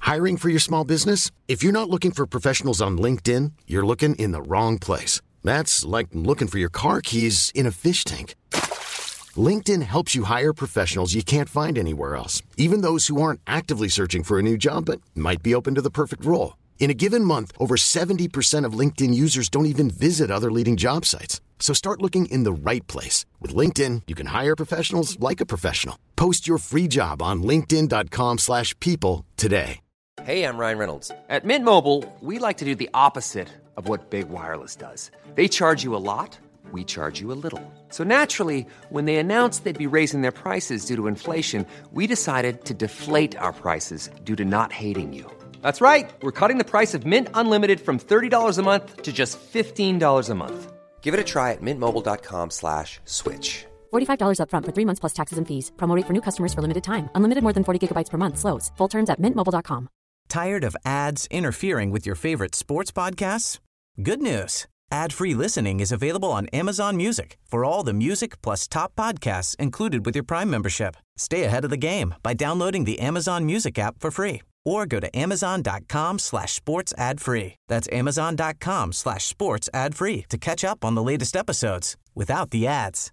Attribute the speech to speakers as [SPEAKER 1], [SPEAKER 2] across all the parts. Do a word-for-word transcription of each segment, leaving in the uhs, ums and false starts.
[SPEAKER 1] Hiring for your small business? If you're not looking for professionals on LinkedIn, you're looking in the wrong place. That's like looking for your car keys in a fish tank. LinkedIn helps you hire professionals you can't find anywhere else, even those who aren't actively searching for a new job but might be open to the perfect role. In a given month, over seventy percent of LinkedIn users don't even visit other leading job sites. So start looking in the right place. With LinkedIn, you can hire professionals like a professional. Post your free job on linkedin.com slash people today.
[SPEAKER 2] Hey, I'm Ryan Reynolds. At Mint Mobile, we like to do the opposite of what Big Wireless does. They charge you a lot. We charge you a little. So naturally, when they announced they'd be raising their prices due to inflation, we decided to deflate our prices due to not hating you. That's right. We're cutting the price of Mint Unlimited from thirty dollars a month to just fifteen dollars a month. Give it a try at mintmobile.com slash switch.
[SPEAKER 3] forty-five dollars up front for three months plus taxes and fees. Promo rate for new customers for limited time. Unlimited more than forty gigabytes per month. Slows full terms at mint mobile dot com.
[SPEAKER 4] Tired of ads interfering with your favorite sports podcasts? Good news. Ad-free listening is available on Amazon Music for all the music plus top podcasts included with your Prime membership. Stay ahead of the game by downloading the Amazon Music app for free or go to amazon.com slash sports ad free. That's amazon.com slash sports ad free to catch up on the latest episodes without the ads.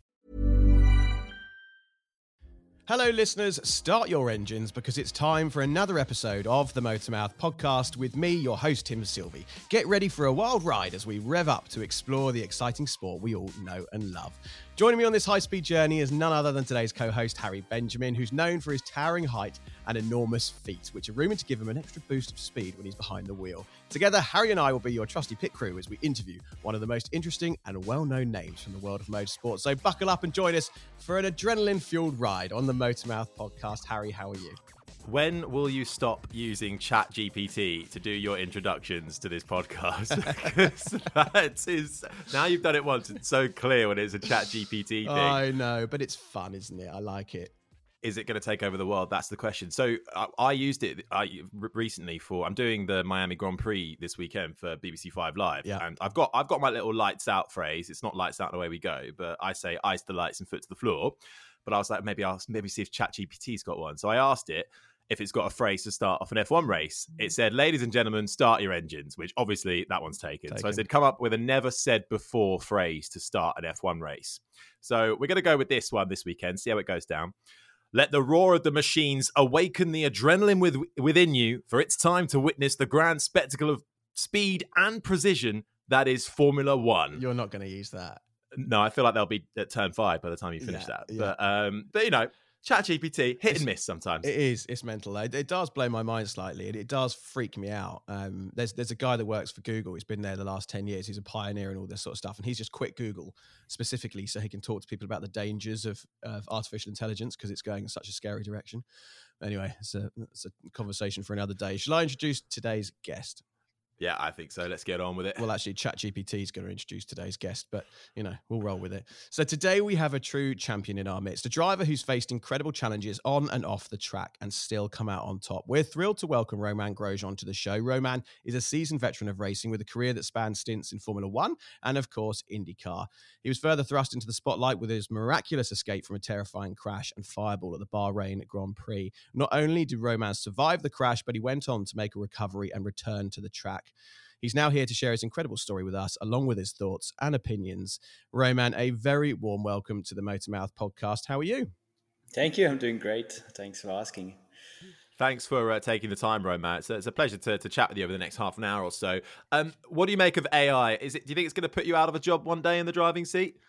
[SPEAKER 5] Hello, listeners. Start your engines because it's time for another episode of the Motormouth podcast with me, your host, Tim Sylvie. Get ready for a wild ride as we rev up to explore the exciting sport we all know and love. Joining me on this high-speed journey is none other than today's co-host, Harry Benjamin, who's known for his towering height and enormous feet, which are rumoured to give him an extra boost of speed when he's behind the wheel. Together, Harry and I will be your trusty pit crew as we interview one of the most interesting and well-known names from the world of motorsport. So buckle up and join us for an adrenaline-fueled ride on the Motormouth podcast. Harry, how are you?
[SPEAKER 6] When will you stop using ChatGPT to do your introductions to this podcast? Because that is, now you've done it once, it's so clear when it's a ChatGPT thing.
[SPEAKER 5] I know, but it's fun, isn't it? I like it.
[SPEAKER 6] Is it going to take over the world? That's the question. So I, I used it I, recently for, I'm doing the Miami Grand Prix this weekend for B B C Five Live.
[SPEAKER 5] Yeah.
[SPEAKER 6] And I've got I've got my little lights out phrase. It's not lights out and away we go, but I say ice the lights and foot to the floor. But I was like, maybe I'll maybe see if ChatGPT's got one. So I asked it if it's got a phrase to start off an F one race. It said, ladies and gentlemen, start your engines, which obviously that one's taken. taken. So I said, come up with a never said before phrase to start an F one race. So we're going to go with this one this weekend, see how it goes down. Let the roar of the machines awaken the adrenaline with, within you, for it's time to witness the grand spectacle of speed and precision that is Formula One.
[SPEAKER 5] You're not going to use that.
[SPEAKER 6] No, I feel like they'll be at turn five by the time you finish
[SPEAKER 5] yeah,
[SPEAKER 6] that.
[SPEAKER 5] Yeah.
[SPEAKER 6] But, um, but, you know, ChatGPT, hit
[SPEAKER 5] it's,
[SPEAKER 6] and miss sometimes.
[SPEAKER 5] It is. It's mental. It, it does blow my mind slightly. It, it does freak me out. Um, there's there's a guy that works for Google. He's been there the last ten years. He's a pioneer in all this sort of stuff. And he's just quit Google specifically so he can talk to people about the dangers of, of artificial intelligence because it's going in such a scary direction. Anyway, it's a, it's a conversation for another day. Shall I introduce today's guest?
[SPEAKER 6] Yeah, I think so. Let's get on with it.
[SPEAKER 5] Well, actually, ChatGPT is going to introduce today's guest, but, you know, we'll roll with it. So today we have a true champion in our midst, a driver who's faced incredible challenges on and off the track and still come out on top. We're thrilled to welcome Romain Grosjean to the show. Romain is a seasoned veteran of racing with a career that spans stints in Formula One and, of course, IndyCar. He was further thrust into the spotlight with his miraculous escape from a terrifying crash and fireball at the Bahrain Grand Prix. Not only did Romain survive the crash, but he went on to make a recovery and return to the track. He's now here to share his incredible story with us, along with his thoughts and opinions. Romain, a very warm welcome to the Motormouth podcast. How are you?
[SPEAKER 7] Thank you. I'm doing great. Thanks for asking.
[SPEAKER 6] Thanks for uh, taking the time, Romain. It's, it's a pleasure to, to chat with you over the next half an hour or so. Um, what do you make of A I? Is it? Do you think it's going to put you out of a job one day in the driving seat?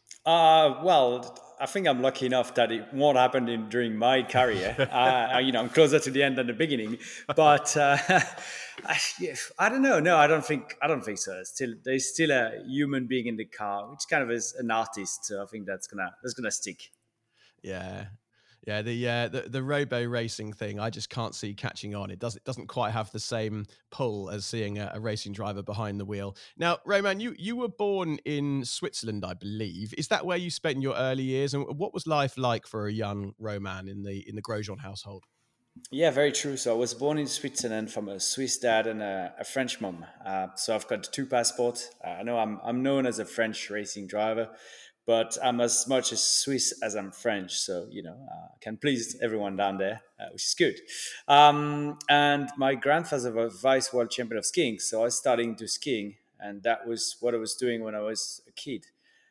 [SPEAKER 7] Uh, well, I think I'm lucky enough that it won't happen in, during my career. uh, you know, I'm closer to the end than the beginning. But uh, I, I don't know. No, I don't think. I don't think so. Still, there's still a human being in the car, which kind of is an artist. So I think that's gonna that's gonna stick.
[SPEAKER 5] Yeah. Yeah, the, uh, the the robo racing thing, I just can't see catching on. It doesn't it doesn't quite have the same pull as seeing a, a racing driver behind the wheel. Now, Romain, you you were born in Switzerland, I believe. Is that where you spent your early years? And what was life like for a young Romain in the in the Grosjean household?
[SPEAKER 7] Yeah, very true. So I was born in Switzerland from a Swiss dad and a, a French mom. Uh, so I've got two passports. Uh, I know I'm I'm known as a French racing driver. but I'm as much as Swiss as I'm French. So, you know, uh, I can please everyone down there, uh, which is good. Um, and my grandfather was vice world champion of skiing. So I was starting to skiing, and that was what I was doing when I was a kid.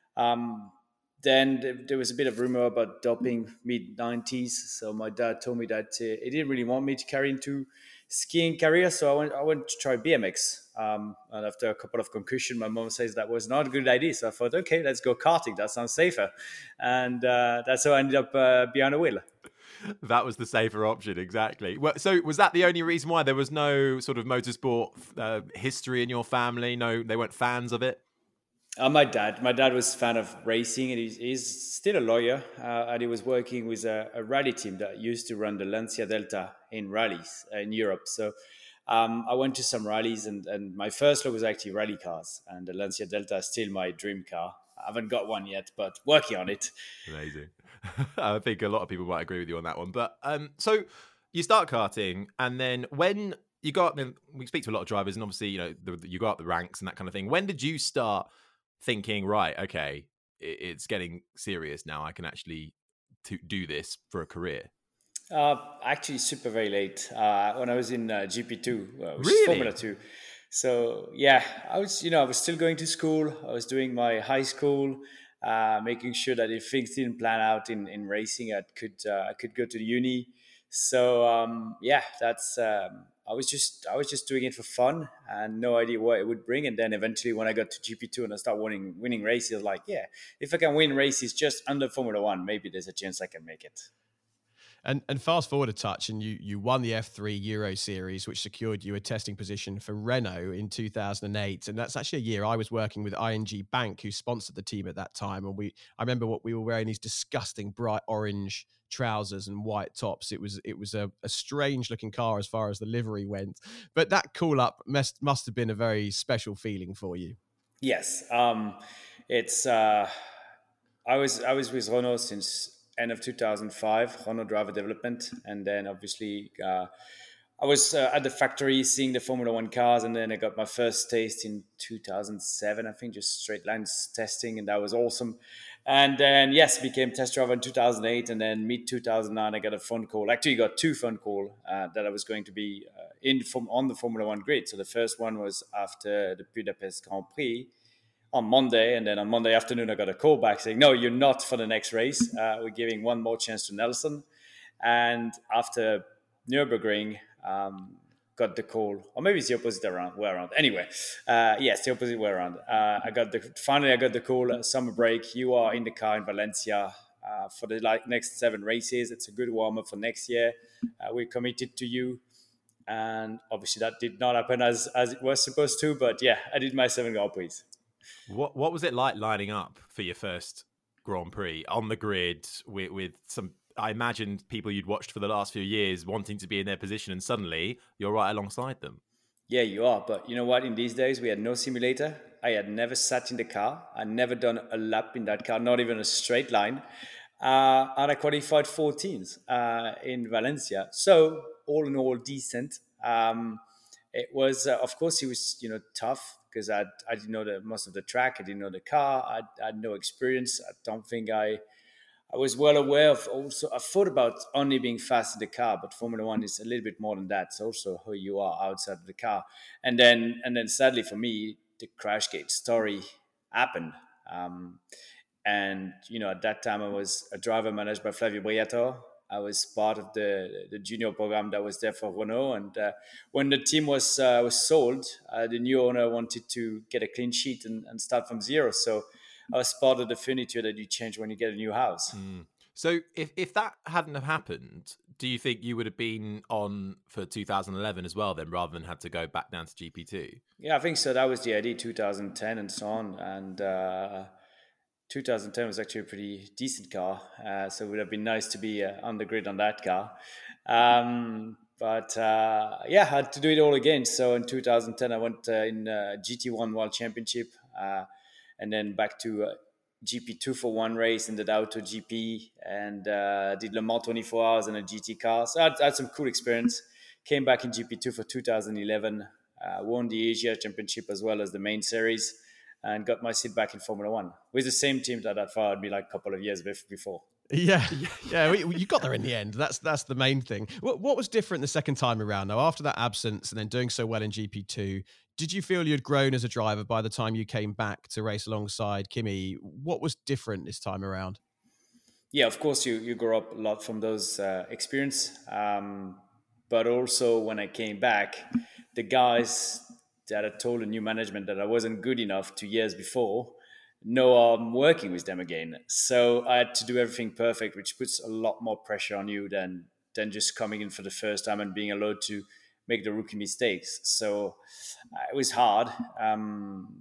[SPEAKER 7] Um, then th- there was a bit of rumor about doping mid nineties. So my dad told me that uh, he didn't really want me to carry into skiing career. So I went, I went to try B M X. Um, and after a couple of concussions, my mom says that was not a good idea. So I thought, okay, let's go karting. That sounds safer. And uh, that's how I ended up uh, behind a wheel.
[SPEAKER 6] That was the safer option, exactly. Well, so was that the only reason why there was no sort of motorsport uh, history in your family? No, they weren't fans of it?
[SPEAKER 7] Uh, my dad, my dad was a fan of racing, and he's, he's still a lawyer, uh, and he was working with a, a rally team that used to run the Lancia Delta in rallies uh, in Europe. So um, I went to some rallies, and, and my first love was actually rally cars, and the Lancia Delta is still my dream car. I haven't got one yet, but working on it.
[SPEAKER 6] Amazing. I think a lot of people might agree with you on that one. But um, so you start karting, and then when you go up, we speak to a lot of drivers, and obviously, you know, the, you go up the ranks and that kind of thing. When did you start thinking, right, okay, it's getting serious now, I can actually to do this for a career?
[SPEAKER 7] Uh, actually, super very late. Uh, when I was in uh, G P two, uh, which
[SPEAKER 6] Really?
[SPEAKER 7] is Formula two. So yeah, I was, you know, I was still going to school. I was doing my high school, uh, making sure that if things didn't plan out in, in racing, I could uh, I could go to the uni. So um, yeah, that's um, I was just I was just doing it for fun and no idea what it would bring. And then eventually, when I got to G P two and I started winning winning races, I was like, yeah, if I can win races just under Formula One, maybe there's a chance I can make it.
[SPEAKER 5] And and fast forward a touch, and you you won the F three Euro Series, which secured you a testing position for Renault in two thousand eight. And that's actually a year I was working with I N G Bank, who sponsored the team at that time. And we I remember what we were wearing, these disgusting bright orange trousers and white tops. It was it was a, a strange looking car as far as the livery went. But that call up must must have been a very special feeling for you.
[SPEAKER 7] Yes, um, it's. Uh, I was I was with Renault since end of two thousand five, Renault Driver Development, and then obviously uh, I was uh, at the factory seeing the Formula One cars, and then I got my first taste in two thousand seven, I think, just straight lines testing, and that was awesome. And then yes, became test driver in two thousand eight, and then mid two thousand nine, I got a phone call. Actually, got two phone call uh, that I was going to be uh, in from on the Formula One grid. So the first one was after the Budapest Grand Prix on Monday, and then on Monday afternoon I got a call back saying, no, you're not for the next race. Uh, we're giving one more chance to Nelson. And after Nürburgring, um, got the call, or maybe it's the opposite around, way around. Anyway, uh, yes, the opposite way around. Uh, I got the finally I got the call. Uh, summer break. You are in the car in Valencia uh, for the like next seven races. It's a good warm up for next year. Uh, we're committed to you. And obviously that did not happen as as it was supposed to. But yeah, I did my seven Grand Prix.
[SPEAKER 6] What what was it like lining up for your first Grand Prix on the grid with, with some, I imagined, people you'd watched for the last few years wanting to be in their position, and suddenly you're right alongside them?
[SPEAKER 7] Yeah, you are. But you know what? In these days, we had no simulator. I had never sat in the car. I'd never done a lap in that car, not even a straight line. Uh, and I qualified fourteenth uh, in Valencia. So all in all, decent. Um, it was, uh, of course, it was, you know, tough because I I didn't know the most of the track. I didn't know the car. I, I had no experience. I don't think I I was well aware of also, I thought about only being fast in the car, but Formula One is a little bit more than that. It's also who you are outside of the car. And then, and then sadly for me, the Crashgate story happened. Um, and, you know, at that time I was a driver managed by Flavio Briatore. I was part of the, the junior program that was there for Renault. And uh, when the team was uh, was sold, uh, the new owner wanted to get a clean sheet and, and start from zero. So I was part of the furniture that you change when you get a new house.
[SPEAKER 6] Mm. So if, if that hadn't have happened, do you think you would have been on for two thousand eleven as well then, rather than had to go back down to G P two?
[SPEAKER 7] Yeah, I think so. That was the idea, two thousand ten and so on. And uh, two thousand ten was actually a pretty decent car. Uh, so it would have been nice to be uh, on the grid on that car. Um, but uh, yeah, I had to do it all again. So in two thousand ten, I went uh, in uh, G T one World Championship. Uh, and then back to uh, G P two for one race in the Auto G P, and uh, did Le Mans twenty-four hours in a G T car. So I had, I had some cool experience. Came back in G P two for two thousand eleven, uh, won the Asia Championship as well as the main series. and got my seat back in Formula One with the same team that had fired me like a couple of years before.
[SPEAKER 5] Yeah, yeah, you got there in the end. That's that's the main thing. What, what was different the second time around? Now, after that absence and then doing so well in G P two, did you feel you'd grown as a driver by the time you came back to race alongside Kimi? What was different this time around?
[SPEAKER 7] Yeah, of course, you you grow up a lot from those uh, experience. Um, but also when I came back, the guys that had told the new management that I wasn't good enough two years before, no, I'm working with them again. So I had to do everything perfect, which puts a lot more pressure on you than than just coming in for the first time and being allowed to make the rookie mistakes. So uh, it was hard. Um,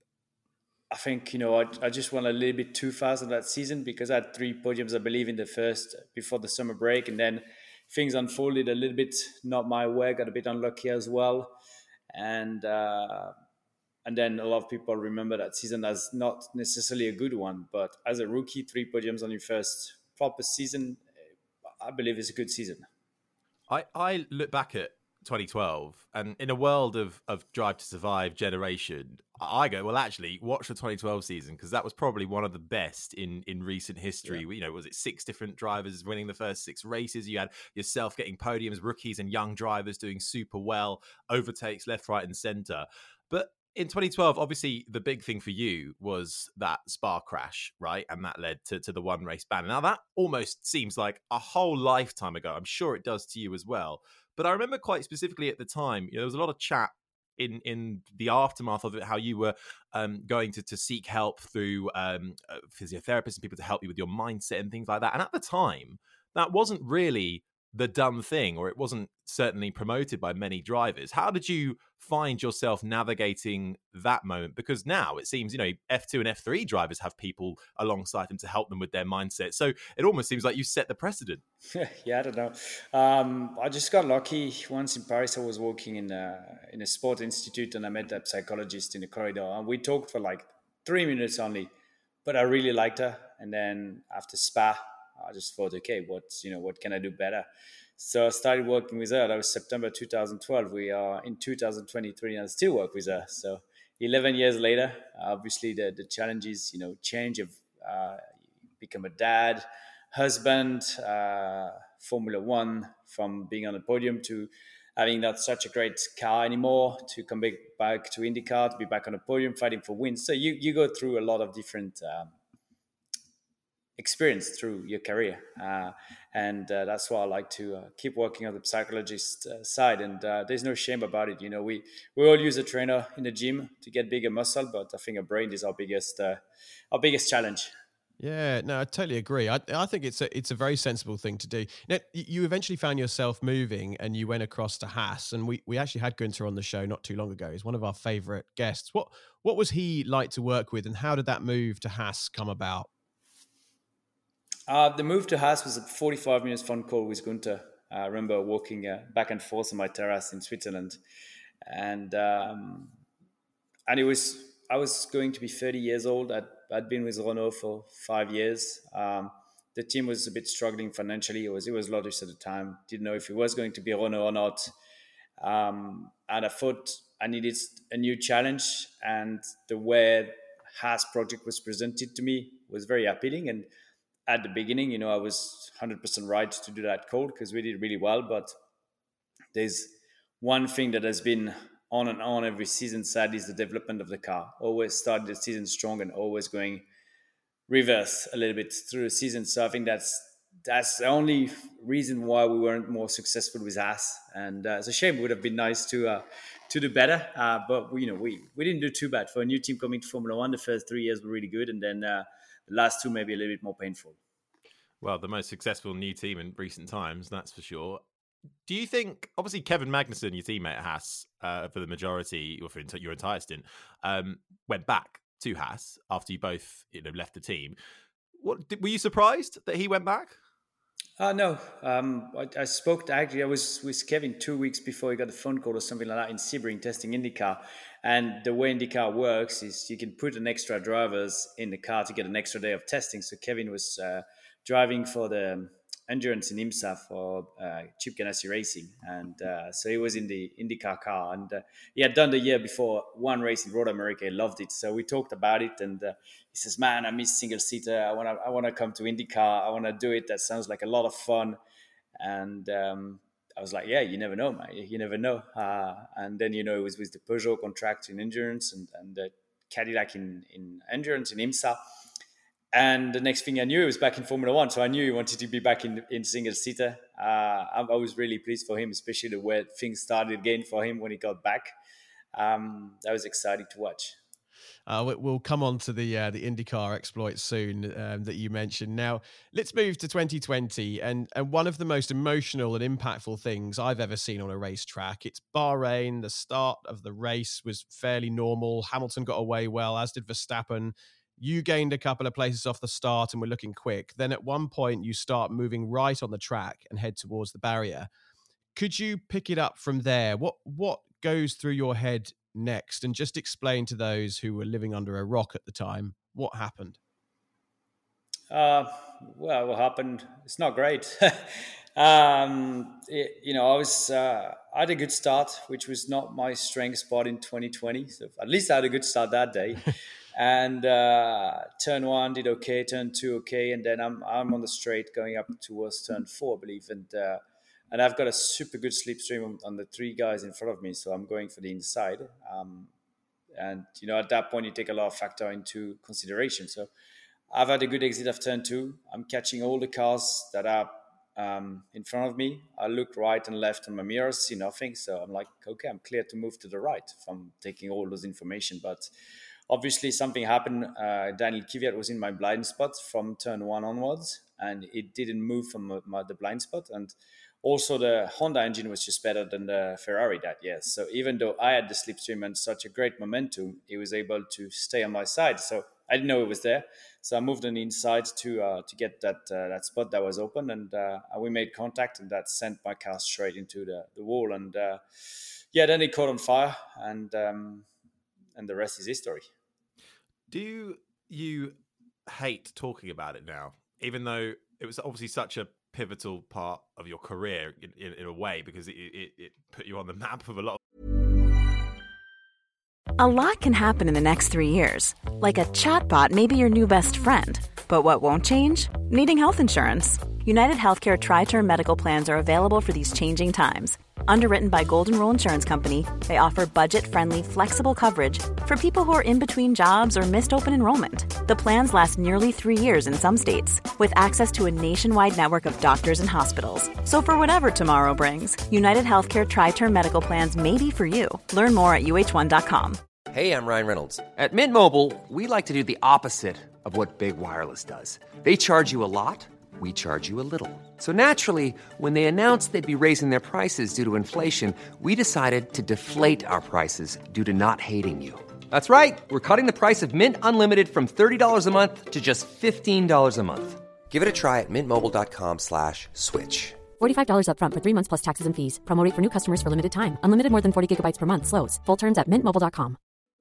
[SPEAKER 7] I think, you know, I, I just went a little bit too fast in that season because I had three podiums, I believe, in the first before the summer break. And then things unfolded a little bit not my way, got a bit unlucky as well. And uh, and then a lot of people remember that season as not necessarily a good one. But as a rookie, three podiums on your first proper season, I believe is a good season.
[SPEAKER 6] I, I look back at twenty twelve, and in a world of of Drive to Survive generation, I go, well, actually, watch the twenty twelve season because that was probably one of the best in in recent history. Yeah. You know, was it six different drivers winning the first six races? You had yourself getting podiums, rookies and young drivers doing super well, overtakes left, right, and centre. But in twenty twelve, obviously, the big thing for you was that Spa crash, right? And that led to, to the one race ban. Now, that almost seems like a whole lifetime ago. I'm sure it does to you as well. But I remember quite specifically at the time, you know, there was a lot of chat in, in the aftermath of it, how you were um, going to, to seek help through um, physiotherapists and people to help you with your mindset and things like that. And at the time, that wasn't really the done thing, or it wasn't certainly promoted by many drivers. How did you find yourself navigating that moment? Because now it seems, you know, F two and F three drivers have people alongside them to help them with their mindset. So it almost seems like you set the precedent.
[SPEAKER 7] Yeah, I don't know. Um, I just got lucky. Once in Paris, I was working in a, in a sport institute and I met that psychologist in the corridor. And we talked for like three minutes only, but I really liked her. And then after Spa, I just thought, okay, what's, you know, what can I do better? So I started working with her. That was September two thousand twelve. We are in two thousand twenty-three and I still work with her. So eleven years later, obviously the, the challenges, you know, change of uh, become a dad, husband, uh, Formula One, from being on the podium to having not such a great car anymore, to come back, back to IndyCar, to be back on the podium fighting for wins. So you, you go through a lot of different um, experience through your career. Uh, and uh, that's why I like to uh, keep working on the psychologist uh, side. And uh, there's no shame about it. You know, we, we all use a trainer in the gym to get bigger muscle, but I think our brain is our biggest, uh, our biggest challenge.
[SPEAKER 5] Yeah, no, I totally agree. I, I think it's a it's a very sensible thing to do. Now, you eventually found yourself moving and you went across to Haas, and we, we actually had Gunther on the show not too long ago. He's one of our favourite guests. What what was he like to work with, and how did that move to Haas come about?
[SPEAKER 7] Uh, the move to Haas was a forty-five minutes phone call with Gunther. I remember walking uh, back and forth on my terrace in Switzerland, and um, and it was I was going to be thirty years old. I'd, I'd been with Renault for five years. Um, the team was a bit struggling financially. It was it was Lotus at the time. Didn't know if it was going to be Renault or not. Um, and I thought I needed a new challenge. And the way Haas project was presented to me was very appealing. And at the beginning, you know, I was one hundred percent right to do that call because we did really well. But there's one thing that has been on and on every season, sad, is the development of the car. Always started the season strong and always going reverse a little bit through the season. So I think that's that's the only reason why we weren't more successful with Haas. And uh, it's a shame. It would have been nice to uh, to do better. Uh, but we, you know, we we didn't do too bad for a new team coming to Formula One. The first three years were really good, and then uh, the last two maybe a little bit more painful.
[SPEAKER 6] Well, the most successful new team in recent times, that's for sure. Do you think, obviously, Kevin Magnussen, your teammate at Haas, uh, for the majority, or for your entire stint, um, went back to Haas after you both, you know, left the team. What did, were you surprised that he went back?
[SPEAKER 7] Uh, no, um, I, I spoke to, actually, I was with Kevin two weeks before he got a phone call or something like that in Sebring testing IndyCar. And the way IndyCar works is you can put an extra drivers in the car to get an extra day of testing. So Kevin was uh, driving for the endurance in IMSA for uh, Chip Ganassi Racing, and uh, so he was in the IndyCar car, and uh, he had done the year before one race in Road America. He loved it, so we talked about it, and uh, he says, "Man, I miss single seater. I want to, I want to come to IndyCar. I want to do it. That sounds like a lot of fun." And um, I was like, "Yeah, you never know, man. You never know." Uh, and then you know it was with the Peugeot contract in endurance, and and the Cadillac in in endurance in IMSA. And the next thing I knew, he was back in Formula One. So I knew he wanted to be back in in single seater. Uh, I, I was really pleased for him, especially the way things started again for him when he got back. Um, that was exciting to watch.
[SPEAKER 5] Uh, we'll come on to the uh, the IndyCar exploits soon um, that you mentioned. Now, let's move to twenty twenty. And, and one of the most emotional and impactful things I've ever seen on a racetrack. It's Bahrain. The start of the race was fairly normal. Hamilton got away well, as did Verstappen. You gained a couple of places off the start and were looking quick. Then at one point, you start moving right on the track and head towards the barrier. Could you pick it up from there? What what goes through your head next? And just explain to those who were living under a rock at the time, what happened?
[SPEAKER 7] Uh, well, what happened? It's not great. um, it, you know, I was uh, I had a good start, which was not my strength spot in twenty twenty. So at least I had a good start that day. And uh, turn one did okay, turn two okay, and then I'm I'm on the straight going up towards turn four, I believe, and uh, and I've got a super good slipstream on, on the three guys in front of me, so I'm going for the inside. Um, and you know, at that point, you take a lot of factor into consideration. So I've had a good exit of turn two. I'm catching all the cars that are um, in front of me. I look right and left on my mirrors, see nothing. So I'm like, okay, I'm clear to move to the right from taking all those information, but obviously, something happened. Uh, Daniel Kvyat was in my blind spot from turn one onwards, and it didn't move from my, my, the blind spot. And also, the Honda engine was just better than the Ferrari that year. So even though I had the slipstream and such a great momentum, it was able to stay on my side. So I didn't know it was there. So I moved on the inside to uh, to get that uh, that spot that was open, and uh, we made contact, and that sent my car straight into the, the wall. And uh, yeah, then it caught on fire, and um, and the rest is history.
[SPEAKER 6] Do you hate talking about it now, even though it was obviously such a pivotal part of your career in, in, in a way, because it, it, it put you on the map of a lot of...
[SPEAKER 8] A lot can happen in the next three years. Like a chatbot may be your new best friend. But what won't change? Needing health insurance. United Healthcare Tri-Term Medical Plans are available for these changing times. Underwritten by Golden Rule Insurance Company, they offer budget-friendly, flexible coverage for people who are in between jobs or missed open enrollment. The plans last nearly three years in some states, with access to a nationwide network of doctors and hospitals. So for whatever tomorrow brings, United Healthcare Tri-Term Medical Plans may be for you. Learn more at U H one dot com.
[SPEAKER 2] Hey, I'm Ryan Reynolds. At Mint Mobile, we like to do the opposite of what Big Wireless does. They charge you a lot. We charge you a little. So naturally, when they announced they'd be raising their prices due to inflation, we decided to deflate our prices due to not hating you. That's right. We're cutting the price of Mint Unlimited from thirty dollars a month to just fifteen dollars a month. Give it a try at mintmobile.com slash switch.
[SPEAKER 3] forty-five dollars up front for three months plus taxes and fees. Promo rate for new customers for limited time. Unlimited more than forty gigabytes per month. Slows full terms at mint mobile dot com.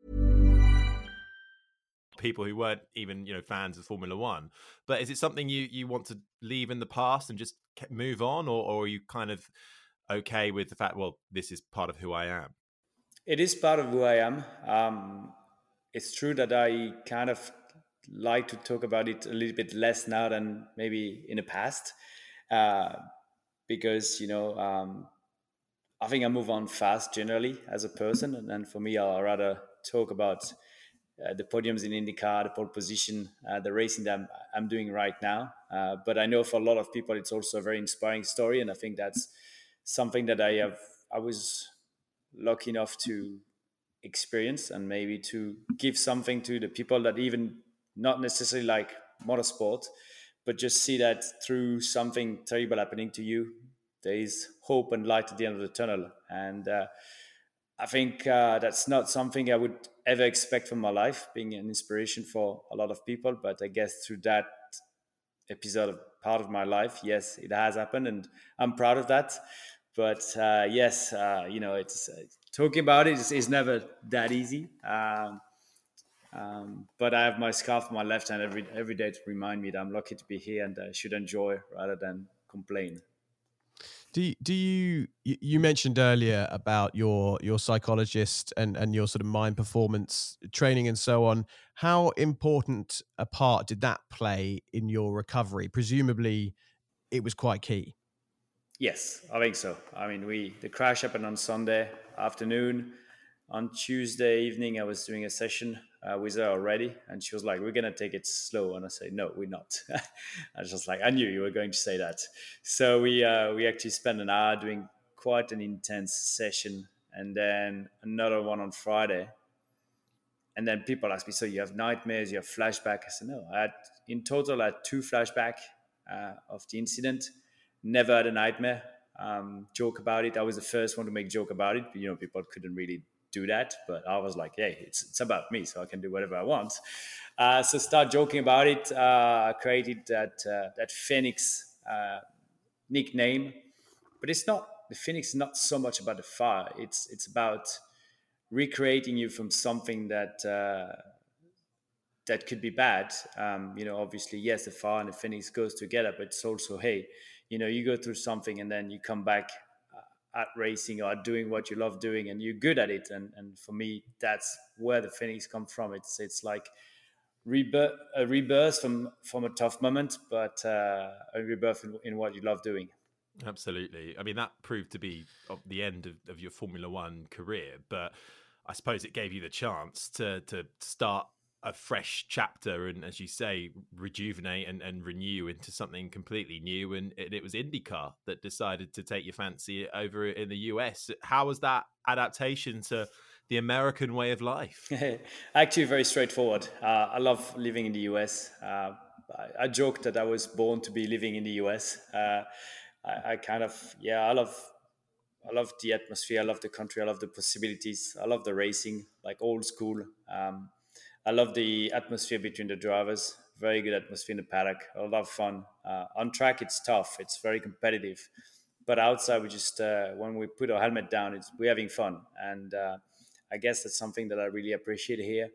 [SPEAKER 6] People who weren't even, you know, fans of Formula One. But is it something you, you want to leave in the past and just move on? Or, or are you kind of okay with the fact, well, this is part of who I am?
[SPEAKER 7] It is part of who I am. Um, it's true that I kind of like to talk about it a little bit less now than maybe in the past. Uh, because, you know, um, I think I move on fast generally as a person. And, and for me, I'll rather talk about Uh, the podiums in IndyCar, the pole position, uh, the racing that I'm, I'm doing right now. Uh, but I know for a lot of people, it's also a very inspiring story. And I think that's something that I have, I was lucky enough to experience and maybe to give something to the people that even not necessarily like motorsport, but just see that through something terrible happening to you, there is hope and light at the end of the tunnel. And uh, I think uh, that's not something I would ever expect from my life, being an inspiration for a lot of people. But I guess through that episode of part of my life, yes, it has happened, and I'm proud of that. But uh, yes, uh, you know, it's uh, talking about it is, is never that easy. Um, um, but I have my scarf on my left hand every every day to remind me that I'm lucky to be here and I should enjoy rather than complain.
[SPEAKER 5] Do you, do you you mentioned earlier about your your psychologist and and your sort of mind performance training and so on. How important a part did that play in your recovery? Presumably, it was quite key.
[SPEAKER 7] Yes, I think so. I mean, we the crash happened on Sunday afternoon. On Tuesday evening, I was doing a session uh, with her already, and she was like, "We're gonna take it slow," and I said, "No, we're not." I was just like, "I knew you were going to say that." So we uh, we actually spent an hour doing quite an intense session, and then another one on Friday. And then people ask me, "So you have nightmares? You have flashback?" I said, "No, I had in total I had two flashback uh, of the incident. Never had a nightmare. Um, joke about it. I was the first one to make joke about it. But, you know, people couldn't really do that, but I was like, hey, it's it's about me, so I can do whatever I want. Uh, so start joking about it. Uh, I created that uh, that Phoenix uh, nickname, but it's not the Phoenix. Is not so much about the fire. It's it's about recreating you from something that uh, that could be bad. Um, you know, obviously, yes, the fire and the Phoenix goes together, but it's also, hey, you know, you go through something and then you come back at racing or at doing what you love doing and you're good at it. And and for me, that's where the Phoenix comes from. It's it's like rebirth, a rebirth from, from a tough moment, but uh, a rebirth in, in what you love doing.
[SPEAKER 6] Absolutely. I mean, that proved to be the end of, of your Formula One career, but I suppose it gave you the chance to to start a fresh chapter and, as you say, rejuvenate and, and renew into something completely new. And it, it was IndyCar that decided to take your fancy over in the U S. How was that adaptation to the American way of life?
[SPEAKER 7] Actually, very straightforward. Uh, I love living in the U S. Uh, I, I joked that I was born to be living in the U S. Uh, I, I kind of, yeah, I love I love the atmosphere. I love the country. I love the possibilities. I love the racing, like old school. Um, I love the atmosphere between the drivers. Very good atmosphere in the paddock. A lot of fun. Uh, on track, it's tough. It's very competitive. But outside, we just uh, when we put our helmet down, it's, we're having fun. And uh, I guess that's something that I really appreciate here.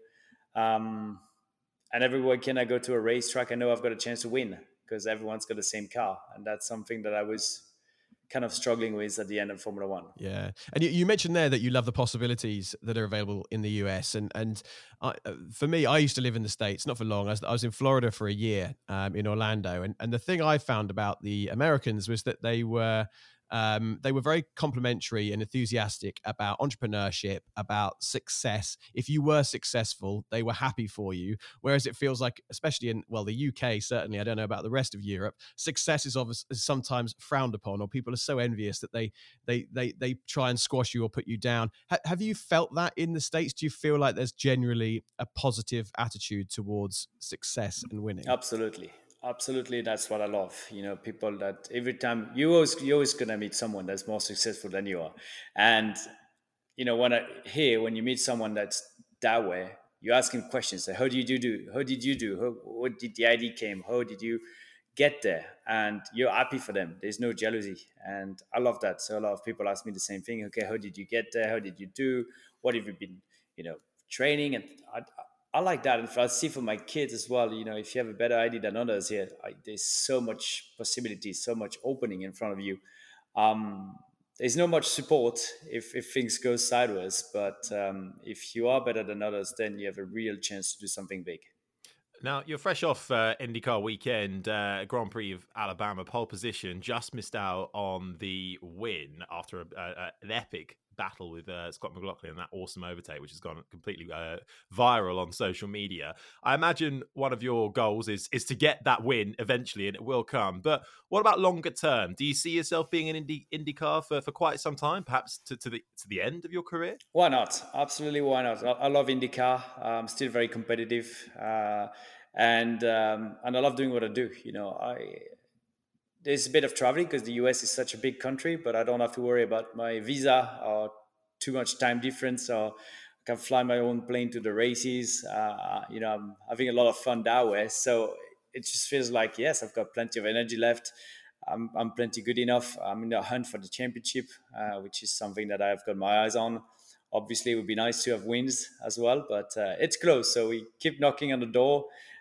[SPEAKER 7] Um, and every weekend I go to a racetrack, I know I've got a chance to win because everyone's got the same car. And that's something that I was kind of struggling with at the end of Formula One.
[SPEAKER 5] Yeah. And you, you mentioned there that you love the possibilities that are available in the U S. And and I, for me, I used to live in the States, not for long. I was, I was in Florida for a year um, in Orlando. And, and the thing I found about the Americans was that they were Um, they were very complimentary and enthusiastic about entrepreneurship, about success. If you were successful, they were happy for you. Whereas it feels like, especially in, well, the U K, certainly, I don't know about the rest of Europe, success is obviously sometimes frowned upon, or people are so envious that they they they they try and squash you or put you down. Ha- have you felt that in the States? Do you feel like there's generally a positive attitude towards success and winning?
[SPEAKER 7] Absolutely. Absolutely, that's what I love. You know, people that every time you always you're always gonna meet someone that's more successful than you are, and you know when I here when you meet someone that's that way, you ask him questions like, "How did you do? How did you do? How, what did the idea came? How did you get there?" And you're happy for them. There's no jealousy, and I love that. So a lot of people ask me the same thing. Okay, how did you get there? How did you do? What have you been, you know, training? And I, I like that. And I see for my kids as well, you know, if you have a better idea than others here, I, there's so much possibility, so much opening in front of you. Um, there's not much support if, if things go sideways, but um, if you are better than others, then you have a real chance to do something big.
[SPEAKER 6] Now, you're fresh off uh, IndyCar weekend, uh, Grand Prix of Alabama, pole position, just missed out on the win after a, a, an epic battle with uh, Scott McLaughlin and that awesome overtake, which has gone completely uh, viral on social media. I imagine one of your goals is is to get that win eventually, and it will come. But what about longer term? Do you see yourself being an Indy IndyCar for, for quite some time, perhaps to, to the to the end of your career?
[SPEAKER 7] Why not? Absolutely, why not? I, I love IndyCar. I'm still very competitive, uh, and um, and I love doing what I do. You know, I. There's a bit of traveling because the U S is such a big country, but I don't have to worry about my visa or too much time difference. So I can fly my own plane to the races. Uh, you know, I'm having a lot of fun that way. So it just feels like, yes, I've got plenty of energy left. I'm, I'm plenty good enough. I'm in the hunt for the championship, uh, which is something that I've got my eyes on. Obviously, it would be nice to have wins as well, but uh, it's close. So we keep knocking on the door.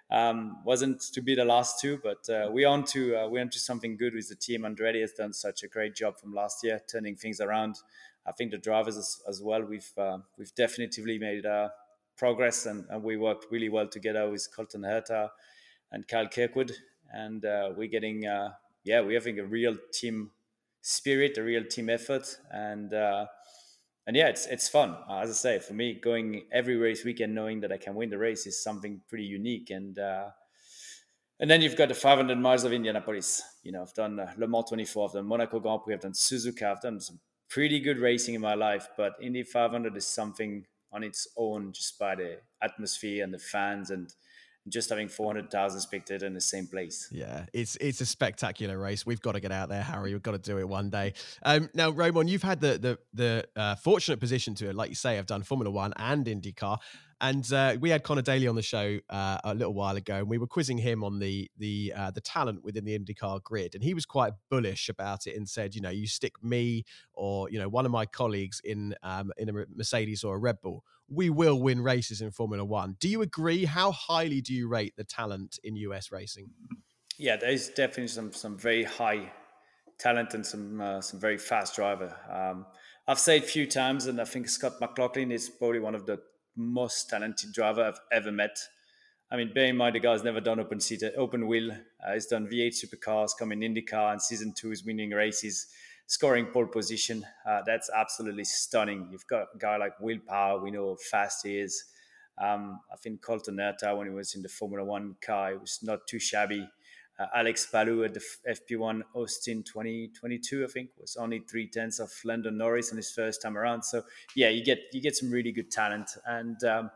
[SPEAKER 7] Um, wasn't to be the last two, but uh, we're on to uh, we're on to something good with the team. Andretti has done such a great job from last year, turning things around. I think the drivers as, as well. We've uh, we've definitively made uh, progress, and, and we worked really well together with Colton Herta and Kyle Kirkwood, and uh, we're getting uh, yeah we're having a real team spirit, a real team effort, and. Uh, And yeah, it's it's fun. Uh, as I say, for me, going every race weekend knowing that I can win the race is something pretty unique. And uh, and then you've got the five hundred miles of Indianapolis. You know, I've done uh, Le Mans twenty-four, I've done Monaco Grand Prix, I've done Suzuka, I've done some pretty good racing in my life. But Indy five hundred is something on its own, just by the atmosphere and the fans and just having four hundred thousand spectators in the same place.
[SPEAKER 5] Yeah, it's it's a spectacular race. We've got to get out there, Harry. We've got to do it one day. Um, now, Romain, you've had the the the uh, fortunate position to, like you say, have done Formula One and IndyCar. And uh, we had Conor Daly on the show uh, a little while ago, and we were quizzing him on the the uh, the talent within the IndyCar grid, and he was quite bullish about it and said, you know, you stick me or you know one of my colleagues in um, in a Mercedes or a Red Bull, we will win races in Formula One. Do you agree? How highly do you rate the talent in U S racing?
[SPEAKER 7] Yeah, there's definitely some some very high talent and some uh, some very fast driver. Um, I've said a few times, and I think Scott McLaughlin is probably one of the most talented driver I've ever met. I mean, bear in mind the guy's never done open seat, open wheel. Uh, he's done V eight supercars, come in IndyCar, and season two is winning races, scoring pole position. Uh, that's absolutely stunning. You've got a guy like Will Power. We know how fast he is. Um, I think Colton Herta, when he was in the Formula One car, he was not too shabby. Uh, Alex Palou at the F P one Austin twenty twenty-two, I think, was only three tenths of Lando Norris on his first time around. So yeah, you get you get some really good talent, and um,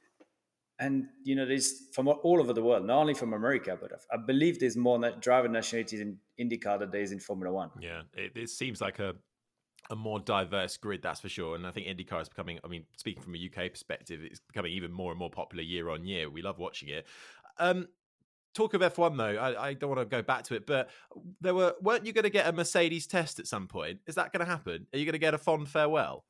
[SPEAKER 7] and you know there's from all over the world, not only from America, but I believe there's more driver nationalities in IndyCar than there is in Formula One.
[SPEAKER 6] Yeah, it, it seems like a a more diverse grid, that's for sure. And I think IndyCar is becoming, I mean, speaking from a U K perspective, it's becoming even more and more popular year on year. We love watching it. Um, Talk of F one though, I, I don't want to go back to it, but there were weren't you going to get a Mercedes test at some point? Is that going to happen? Are you going to get a fond farewell?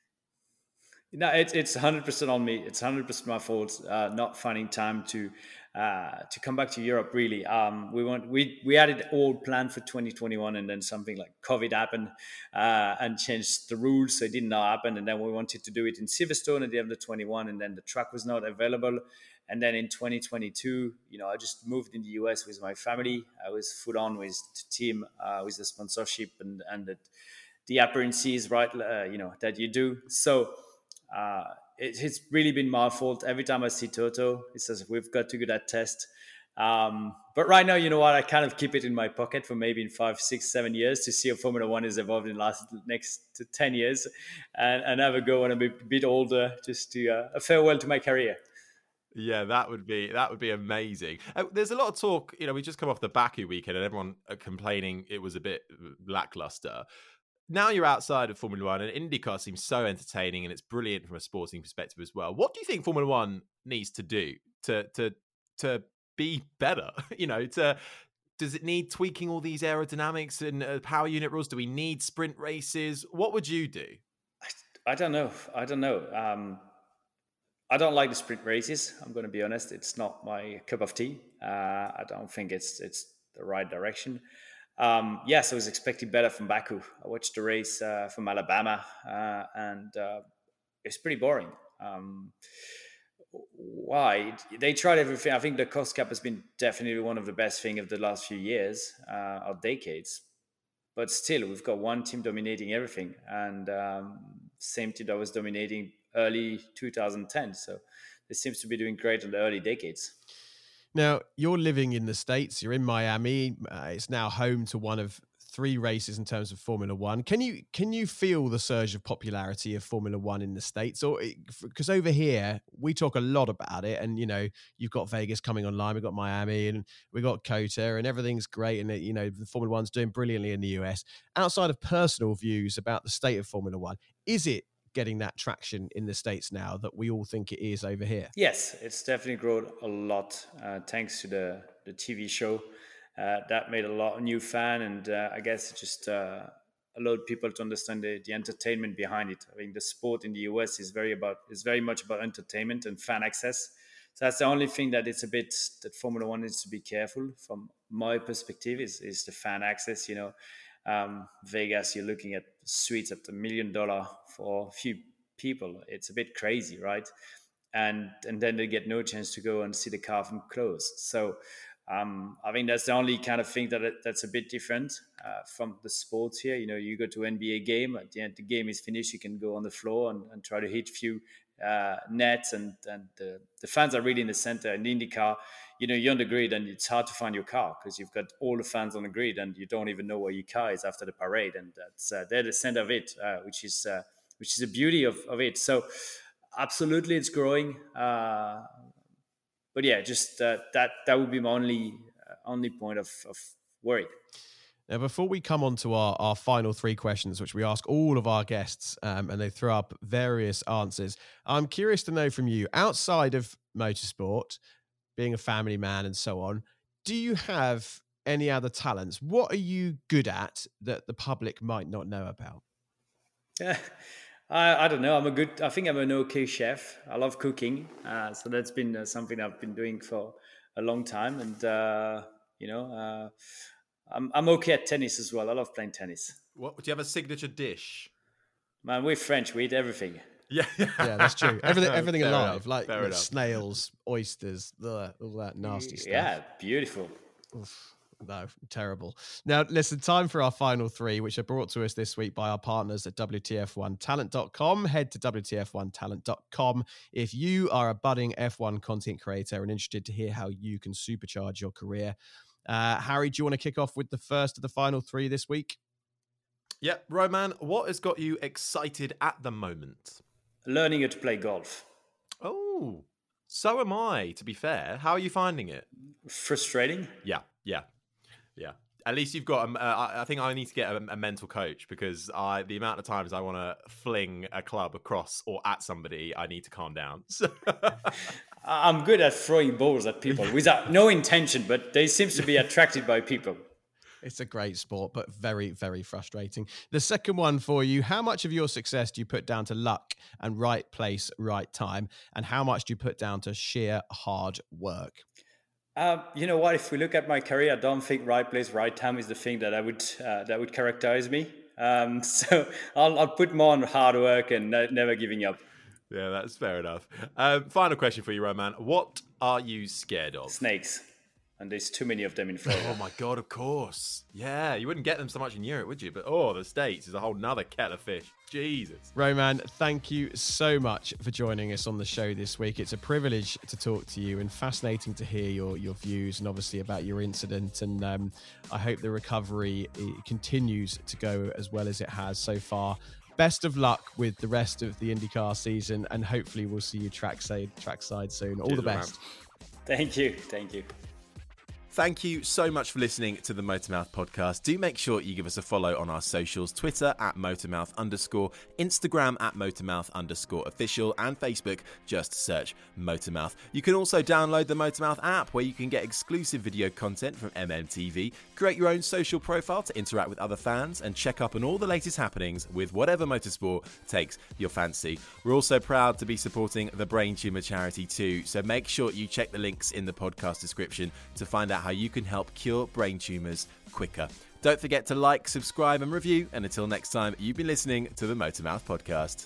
[SPEAKER 7] No, it's it's one hundred percent on me. It's one hundred percent my fault. Uh, not finding time to uh, to come back to Europe. Really, um, we want we we had it all planned for twenty twenty-one, and then something like COVID happened uh, and changed the rules, so it did not happen. And then we wanted to do it in Silverstone at the end of twenty-one, and then the track was not available. And then in twenty twenty-two, you know, I just moved in the U S with my family. I was full on with the team, uh, with the sponsorship and and the, the appearances, right? Uh, you know that you do. So uh, it, it's really been my fault. Every time I see Toto, he says we've got to do that test. Um, but right now, you know what? I kind of keep it in my pocket for maybe in five, six, seven years to see how Formula One is evolved in the last next to ten years, and, and have a go when I'm a bit older, just to uh, a farewell to my career.
[SPEAKER 6] Yeah, that would be that would be amazing. Uh, there's a lot of talk, you know, we just come off the Baku weekend and everyone uh, complaining it was a bit lackluster. Now you're outside of Formula One, and IndyCar seems so entertaining and it's brilliant from a sporting perspective as well. What do you think Formula One needs to do to to to be better? You know, to does it need tweaking all these aerodynamics and uh, power unit rules? Do we need sprint races? What would you do?
[SPEAKER 7] I, I don't know. I don't know. Um, I don't like the sprint races. I'm going to be honest. It's not my cup of tea. Uh, I don't think it's it's the right direction. Um, yes, I was expecting better from Baku. I watched the race uh, from Alabama, uh, and uh, it's pretty boring. Um, why? They tried everything. I think the cost cap has been definitely one of the best things of the last few years uh, or decades. But still, we've got one team dominating everything, and um, same team that was dominating early two thousand ten. So it seems to be doing great in the early decades.
[SPEAKER 5] Now, you're living in the States. You're in Miami. Uh, it's now home to one of three races in terms of Formula One. Can you can you feel the surge of popularity of Formula One in the States? Or because over here we talk a lot about it, and you know you've got Vegas coming online, we've got Miami, and we've got COTA, and everything's great, and you know the Formula One's doing brilliantly in the U S. Outside of personal views about the state of Formula One, is it getting that traction in the States now that we all think it is over here?
[SPEAKER 7] Yes, it's definitely grown a lot uh, thanks to the the T V show. Uh, that made a lot of new fan, and uh, I guess it just uh, allowed people to understand the, the entertainment behind it. I think the sport in the U S is very about is very much about entertainment and fan access. So that's the only thing that it's a bit that Formula One needs to be careful from my perspective is is the fan access. You know, um, Vegas, you're looking at suites at a million dollar for a few people. It's a bit crazy, right? And and then they get no chance to go and see the car from close. So um, I think that's the only kind of thing that that's a bit different uh, from the sports here. You know, you go to N B A game, at the end the game is finished, you can go on the floor and, and try to hit a few uh, nets, and and the, the fans are really in the center. In the IndyCar, you know, you're on the grid and it's hard to find your car because you've got all the fans on the grid and you don't even know where your car is after the parade, and that's uh, they're the center of it, uh, which is uh, which is the beauty of, of it. So absolutely, it's growing. Uh, but yeah, just uh, that that would be my only uh, only point of, of worry.
[SPEAKER 5] Now, before we come on to our, our final three questions, which we ask all of our guests, um, and they throw up various answers, I'm curious to know from you, outside of motorsport, being a family man and so on, do you have any other talents? What are you good at that the public might not know about?
[SPEAKER 7] Yeah. I, I don't know. I'm a good, I think I'm an okay chef. I love cooking. Uh, so that's been uh, something I've been doing for a long time. And, uh, you know, uh, I'm I'm okay at tennis as well. I love playing tennis.
[SPEAKER 6] What, do you have a signature dish?
[SPEAKER 7] Man, we're French. We eat everything.
[SPEAKER 6] Yeah,
[SPEAKER 5] yeah, that's true. Everything, everything
[SPEAKER 6] Fair
[SPEAKER 5] alive,
[SPEAKER 6] enough.
[SPEAKER 5] like you know,
[SPEAKER 6] enough.
[SPEAKER 5] snails, oysters, ugh, all that nasty stuff.
[SPEAKER 7] Yeah, beautiful.
[SPEAKER 5] Oof. No, terrible. Now, listen, time for our final three, which are brought to us this week by our partners at W T F one talent dot com. Head to W T F one talent dot com if you are a budding F one content creator and interested to hear how you can supercharge your career. Uh, Harry, do you want to kick off with the first of the final three this week?
[SPEAKER 6] Yeah, Roman, what has got you excited at the moment?
[SPEAKER 7] Learning how to play golf.
[SPEAKER 6] Oh, so am I, to be fair. How are you finding it?
[SPEAKER 7] Frustrating.
[SPEAKER 6] Yeah, yeah. Yeah, at least you've got. Um, uh, I think I need to get a, a mental coach because I the amount of times I want to fling a club across or at somebody, I need to calm down. So
[SPEAKER 7] I'm good at throwing balls at people without no intention, but they seem to be attracted by people.
[SPEAKER 5] It's a great sport, but very, very frustrating. The second one for you: how much of your success do you put down to luck and right place, right time, and how much do you put down to sheer hard work?
[SPEAKER 7] Um, you know what? If we look at my career, I don't think right place, right time is the thing that I would uh, that would characterize me. Um, so I'll, I'll put more on hard work and no, never giving up.
[SPEAKER 6] Yeah, that's fair enough. Um, final question for you, Roman. What are you scared of?
[SPEAKER 7] Snakes. And there's too many of them in Florida.
[SPEAKER 6] Oh my God, of course. Yeah, you wouldn't get them so much in Europe, would you? But oh, the States is a whole nother kettle of fish. Jesus.
[SPEAKER 5] Roman, thank you so much for joining us on the show this week. It's a privilege to talk to you and fascinating to hear your, your views and obviously about your incident. And um, I hope the recovery continues to go as well as it has so far. Best of luck with the rest of the IndyCar season, and hopefully we'll see you trackside, trackside soon. All
[SPEAKER 6] Cheers,
[SPEAKER 5] the best.
[SPEAKER 6] Roman.
[SPEAKER 7] Thank you. Thank you.
[SPEAKER 6] Thank you so much for listening to the Motormouth podcast. Do make sure you give us a follow on our socials, Twitter at Motormouth underscore, Instagram at Motormouth underscore official, and Facebook, just search Motormouth. You can also download the Motormouth app where you can get exclusive video content from M M T V, create your own social profile to interact with other fans, and check up on all the latest happenings with whatever motorsport takes your fancy. We're also proud to be supporting the Brain Tumour charity too, so make sure you check the links in the podcast description to find out how you can help cure brain tumours quicker. Don't forget to like, subscribe and review, and until next time, you've been listening to the Motormouth podcast.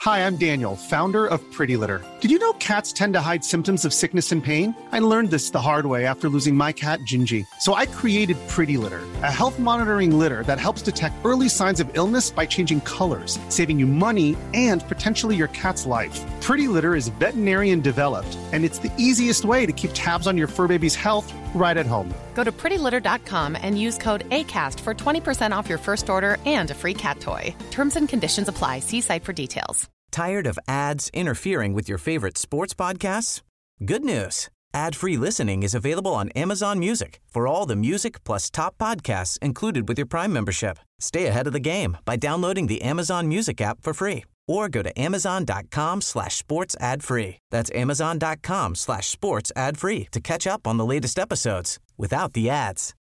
[SPEAKER 9] Hi, I'm Daniel, founder of Pretty Litter. Did you know cats tend to hide symptoms of sickness and pain? I learned this the hard way after losing my cat, Gingy. So I created Pretty Litter, a health monitoring litter that helps detect early signs of illness by changing colors, saving you money and potentially your cat's life. Pretty Litter is veterinarian developed, and it's the easiest way to keep tabs on your fur baby's health right at home.
[SPEAKER 10] Go to pretty litter dot com and use code ACAST for twenty percent off your first order and a free cat toy. Terms and conditions apply. See site for details.
[SPEAKER 4] Tired of ads interfering with your favorite sports podcasts? Good news. Ad-free listening is available on Amazon Music for all the music plus top podcasts included with your Prime membership. Stay ahead of the game by downloading the Amazon Music app for free or go to amazon.com slash sports ad free. That's amazon.com slash sports ad free to catch up on the latest episodes without the ads.